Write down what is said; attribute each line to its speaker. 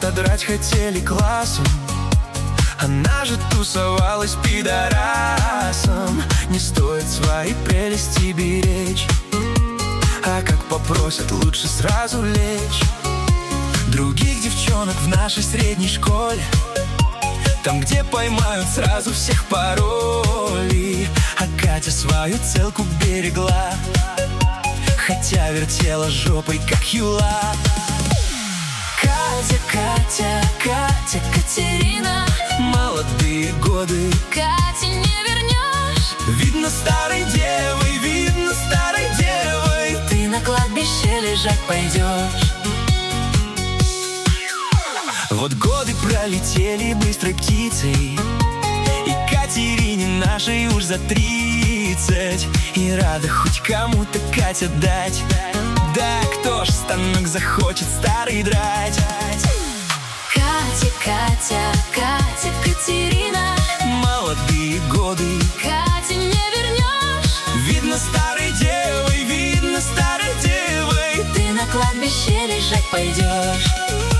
Speaker 1: отодрать хотели классом. Она же тусовалась пидорасом. Не стоит свои прелести беречь, а как попросят, лучше сразу лечь. Других девчонок в нашей средней школе, там, где поймают, сразу всех пароли. А Катя свою целку берегла, хотя вертела жопой, как юла.
Speaker 2: Катя, Катя, Катя, Катерина.
Speaker 1: Молодые годы
Speaker 2: Кате не вернешь.
Speaker 1: видно старой девой, видно старой девой.
Speaker 2: Ты на кладбище лежать пойдешь.
Speaker 1: Вот годы пролетели быстрой птицей, и Катерине нашей уж за 30. И рада хоть кому-то Катя дать. Да кто ж станок захочет старый драть?
Speaker 2: Катя, Катя, Катя, Катерина.
Speaker 1: Молодые годы
Speaker 2: Кате не вернешь.
Speaker 1: видно старой девой, видно старой девой.
Speaker 2: Ты на кладбище лежать пойдешь.